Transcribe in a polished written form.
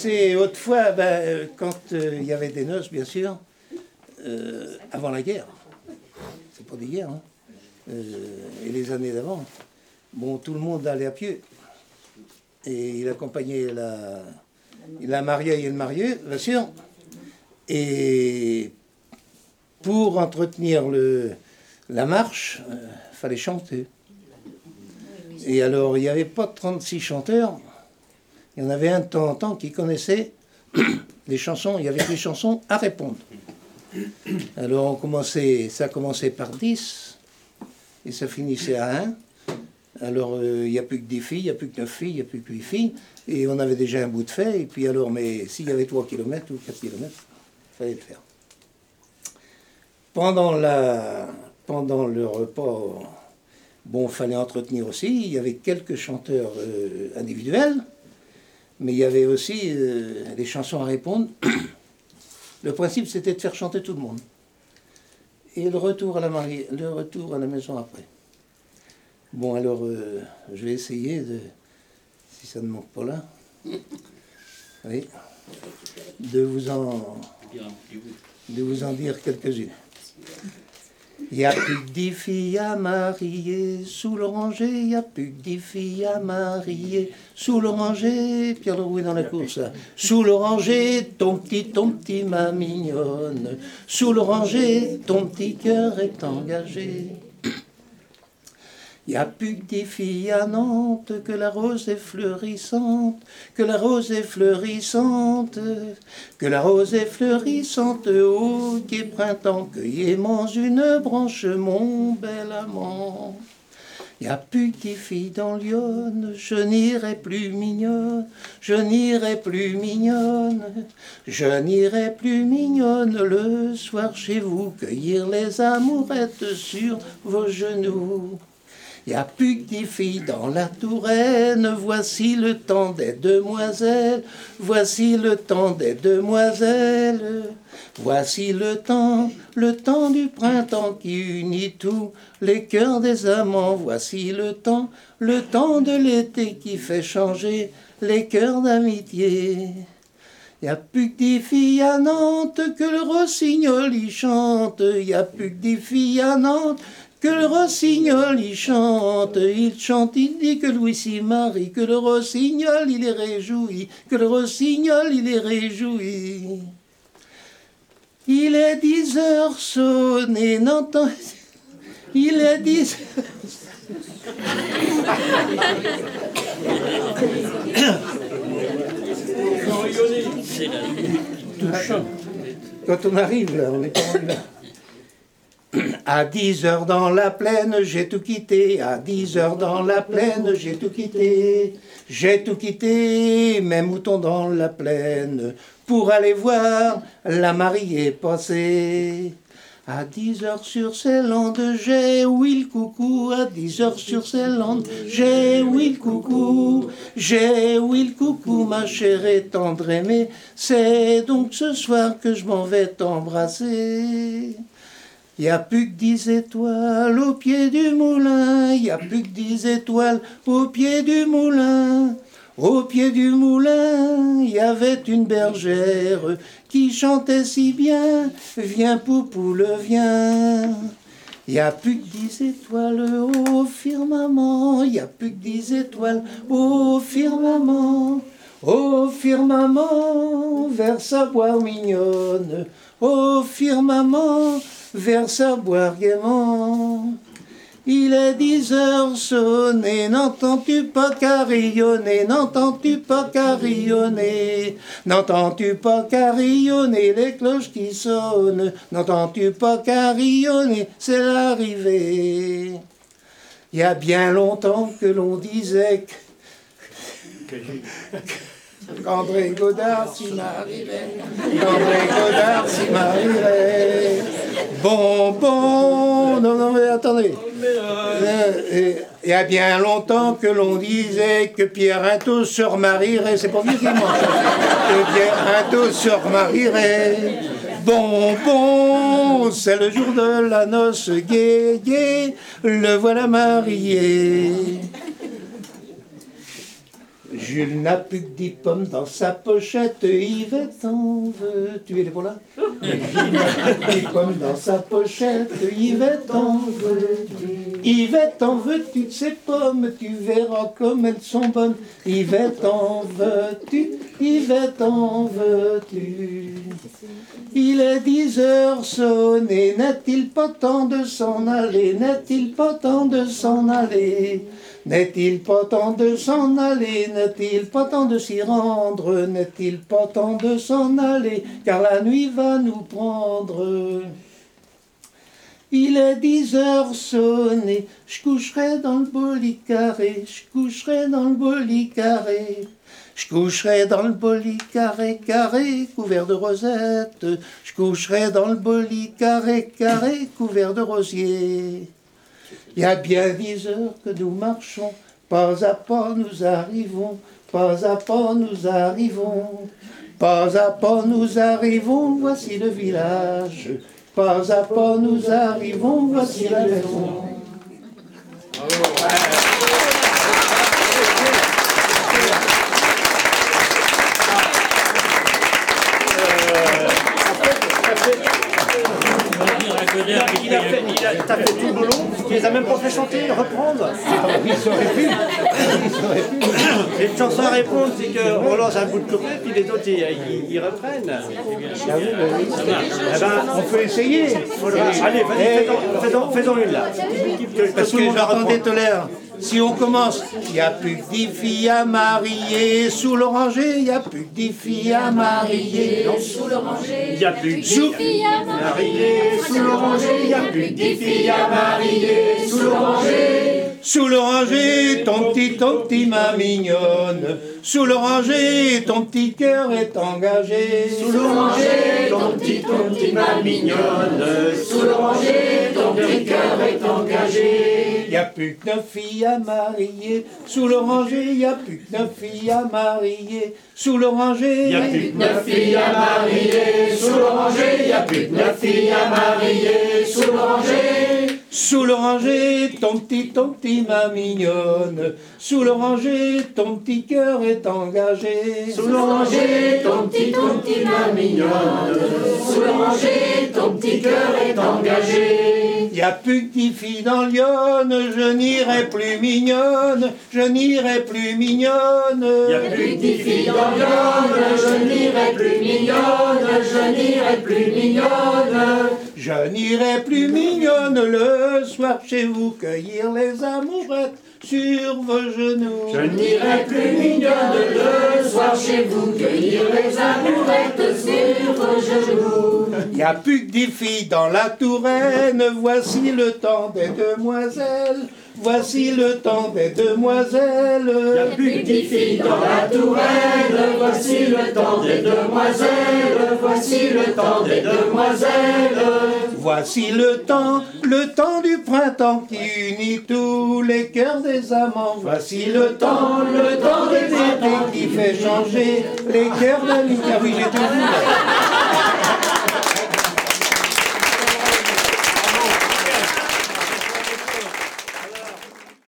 c'est autrefois, quand il y avait des noces, bien sûr, avant la guerre. C'est pas des guerres, hein. Et les années d'avant. Bon, tout le monde allait à pied. Et il accompagnait la mariée et le marié, bien sûr. Et pour entretenir la marche, il fallait chanter. Et alors, il n'y avait pas 36 chanteurs. Il y en avait un de temps en temps qui connaissait les chansons. Il y avait des chansons à répondre. Alors, ça commençait par 10 et ça finissait à 1. Alors, il n'y a plus que 10 filles, il n'y a plus que 9 filles, il n'y a plus que 8 filles. Et on avait déjà un bout de fait. Et puis alors, mais s'il y avait 3 km ou 4 km, il fallait le faire. Pendant le repas, bon, il fallait entretenir aussi. Il y avait quelques chanteurs individuels, mais il y avait aussi des chansons à répondre. Le principe, c'était de faire chanter tout le monde. Et le retour à la maison après. Bon, alors, je vais essayer si ça ne manque pas là, oui, de vous en dire quelques-unes. Il n'y a plus que 10 filles à marier sous l'oranger, il n'y a plus que 10 filles à marier sous l'oranger. Pierre Leroux est dans la course là. Sous l'oranger, ton petit ma mignonne. Sous l'oranger, ton petit cœur est engagé. Il n'y a plus que 10 filles à Nantes, que la rose est fleurissante, que la rose est fleurissante, que la rose est fleurissante, oh, qui est printemps, cueillez-moi une branche, mon bel amant. Il n'y a plus que 10 filles dans Lyon, je n'irai plus mignonne, je n'irai plus mignonne, je n'irai plus mignonne le soir chez vous, cueillir les amourettes sur vos genoux. Il n'y a plus que 10 filles dans la Touraine, voici le temps des demoiselles, voici le temps des demoiselles, voici le temps du printemps qui unit tous les cœurs des amants, voici le temps de l'été qui fait changer les cœurs d'amitié. Il n'y a plus que 10 filles à Nantes, que le rossignol y chante, il n'y a plus que 10 filles à Nantes, que le rossignol il chante, il dit que Louis s'y marie, que le rossignol il est réjoui, que le rossignol il est réjoui. Il est 10 heures sonné, n'entend... Il est 10 heures... Quand on arrive là, on est pas là. À 10 heures dans la plaine, j'ai tout quitté. À 10 heures dans la plaine, j'ai tout quitté. J'ai tout quitté, mes moutons dans la plaine, pour aller voir la mariée passer. À 10 heures sur ces landes, j'ai ouï le coucou. À 10 heures sur ces landes, j'ai ouï le coucou. J'ai ouï le coucou, ma chère et tendre aimée. C'est donc ce soir que je m'en vais t'embrasser. Il n'y a plus que 10 étoiles au pied du moulin, il n'y a plus que 10 étoiles au pied du moulin. Au pied du moulin, il y avait une bergère qui chantait si bien, viens poupoule, viens. Il n'y a plus que 10 étoiles au firmament, il n'y a plus que 10 étoiles au firmament. Au firmament, vers sa boire mignonne, au firmament, vers sa boire gaiement. Il est 10 heures sonnées, n'entends-tu pas carillonner, n'entends-tu pas carillonner, n'entends-tu pas carillonner les cloches qui sonnent, n'entends-tu pas carillonner, c'est l'arrivée. Il y a bien longtemps que l'on disait qu'André Godard s'y marierait, qu'André Godard s'y marierait. Bon, non, mais attendez. Il y a bien longtemps que l'on disait que Pierre Intos se remarierait, c'est pas vieux qui ment, que Pierre Intos se remarierait. Bon, c'est le jour de la noce gay, le voilà marié. Jules n'a plus que 10 pommes dans sa pochette. Yvette, en veux-tu? Elle est pour là? Jules n'a plus que 10 pommes dans sa pochette. Yvette, en veux-tu? Yvette, en veux-tu de ces pommes? Tu verras comme elles sont bonnes. Yvette, en veux-tu? Yvette, en veux-tu? Il est 10 heures sonnées. N'est-il pas temps de s'en aller? N'est-il pas temps de s'en aller? N'est-il pas temps de s'en aller? N'est-il pas temps de s'y rendre? N'est-il pas temps de s'en aller? Car la nuit va nous prendre. Il est 10 heures sonnées. Je coucherai dans le beau lit carré. Je coucherai dans le beau lit carré. Je coucherai dans le beau lit carré, carré, couvert de rosettes. Je coucherai dans le beau lit carré, carré, couvert de rosiers. Il y a bien 10 heures que nous marchons, pas à pas nous arrivons, pas à pas nous arrivons, pas à pas nous arrivons, voici le village, pas à pas nous arrivons, voici la maison. T'as fait tout le boulot, tu les as même pas fait chanter, reprendre. Ils auraient pu. Les chansons à répondre, c'est qu'on lance un bout de couplet, puis les autres ils reprennent. Eh ben, On peut essayer. Allez, vas-y, faisons une là. Parce que j'entendais tout à l'heure, si on commence, il n'y a plus que 10 filles à marier, sous l'oranger, il n'y a plus que 10 filles à marier. Non, sous l'oranger, il n'y a plus que 10 filles à marier, sous l'oranger, il n'y a plus que 10 filles à marier, sous l'oranger. Sous l'oranger, ton petit ma mignonne. Sous l'oranger, ton petit cœur est engagé. Sous l'oranger, ton petit ma mignonne. Sous l'oranger, ton petit cœur est engagé. Il n'y a plus que 9 filles à marier. Sous l'oranger, il n'y a plus que 9 filles à marier. Sous l'oranger, il n'y a plus que 9 filles à marier. Sous l'oranger, il n'y a plus que 9 filles à marier. Sous l'oranger. Sous l'oranger, ton petit ma mignonne. Sous l'oranger, ton petit cœur est engagé. Sous l'oranger, ton petit ma mignonne. Sous l'oranger, ton petit cœur est engagé. Il n'y a plus que 10 filles dans Lyon, je n'irai plus mignonne, je n'irai plus mignonne. Il n'y a plus que 10 filles dans Lyon, je n'irai plus mignonne, je n'irai plus mignonne. Je n'irai plus mignonne le soir chez vous cueillir les amourettes sur vos genoux. Je n'irai plus mignonne le soir chez vous cueillir les amourettes sur vos genoux. Il n'y a plus que 10 filles dans la Touraine, voici le temps des demoiselles. Voici le temps des demoiselles. Il n'y a plus que 10 filles dans la Touraine. Voici le temps des demoiselles. Voici le temps des demoiselles. Voici le temps du printemps qui unit tous les cœurs des amants. Voici le temps des étés qui fait changer les cœurs d'amis. Ah oui, j'ai tout vu là.